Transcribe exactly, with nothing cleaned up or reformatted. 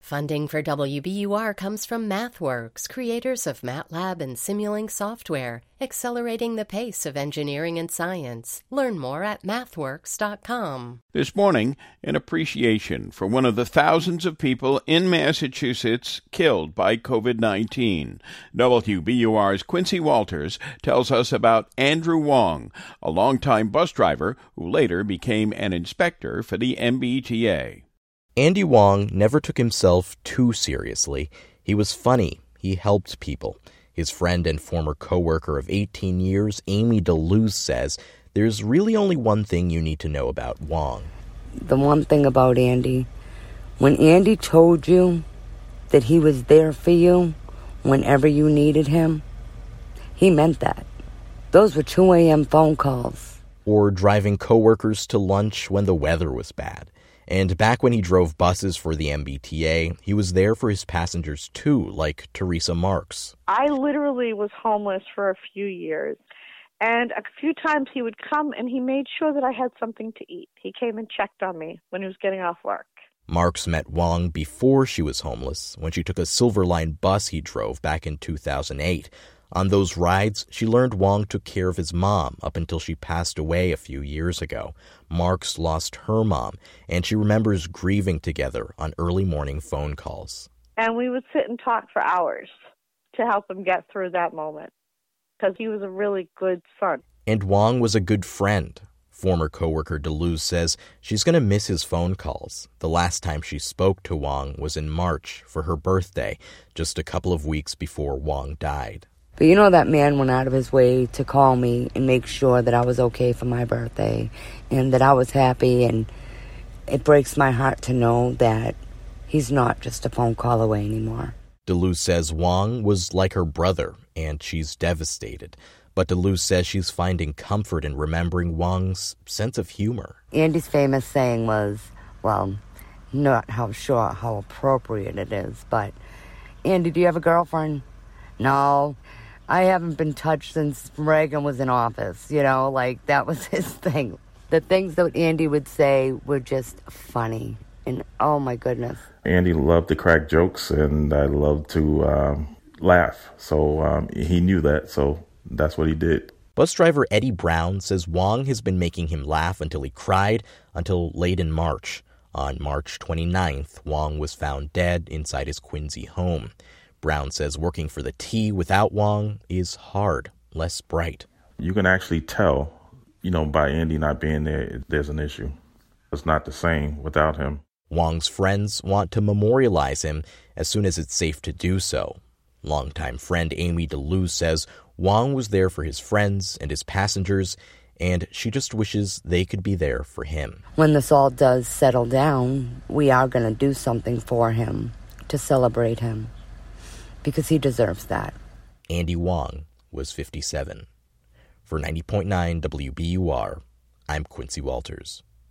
Funding for W B U R comes from MathWorks, creators of MATLAB and Simulink software, accelerating the pace of engineering and science. Learn more at mathworks dot com. This morning, an appreciation for one of the thousands of people in Massachusetts killed by covid nineteen. W B U R's Quincy Walters tells us about Andrew Wong, a longtime bus driver who later became an inspector for the M B T A. Andy Wong never took himself too seriously. He was funny. He helped people. His friend and former coworker of eighteen years, Amy DeLuz, says there's really only one thing you need to know about Wong. The one thing about Andy, when Andy told you that he was there for you whenever you needed him, he meant that. Those were two a.m. phone calls. Or driving coworkers to lunch when the weather was bad. And back when he drove buses for the M B T A, he was there for his passengers too, like Teresa Marks. I literally was homeless for a few years. And a few times he would come and he made sure that I had something to eat. He came and checked on me when he was getting off work. Marks met Wong before she was homeless, when she took a Silver Line bus he drove back in two thousand eight. On those rides, she learned Wong took care of his mom up until she passed away a few years ago. Marks lost her mom, and she remembers grieving together on early morning phone calls. And we would sit and talk for hours to help him get through that moment, because he was a really good son. And Wong was a good friend. Former coworker DeLuz says she's going to miss his phone calls. The last time she spoke to Wong was in March for her birthday, just a couple of weeks before Wong died. But you know, that man went out of his way to call me and make sure that I was okay for my birthday and that I was happy. And it breaks my heart to know that he's not just a phone call away anymore. DeLuz says Wong was like her brother, and she's devastated. But DeLuz says she's finding comfort in remembering Wong's sense of humor. Andy's famous saying was, well, not how sure how appropriate it is, but, Andy, do you have a girlfriend? No. I haven't been touched since Reagan was in office, you know, like that was his thing. The things that Andy would say were just funny, and oh my goodness. Andy loved to crack jokes, and I loved to um, laugh, so um, he knew that, so that's what he did. Bus driver Eddie Brown says Wong has been making him laugh until he cried until late in March. On March twenty-ninth, Wong was found dead inside his Quincy home. Brown says working for the T without Wong is hard, less bright. You can actually tell, you know, by Andy not being there, there's an issue. It's not the same without him. Wong's friends want to memorialize him as soon as it's safe to do so. Longtime friend Amy DeLuz says Wong was there for his friends and his passengers, and she just wishes they could be there for him. When this all does settle down, we are going to do something for him to celebrate him, because he deserves that. Andy Wong was fifty-seven. For ninety point nine W B U R, I'm Quincy Walters.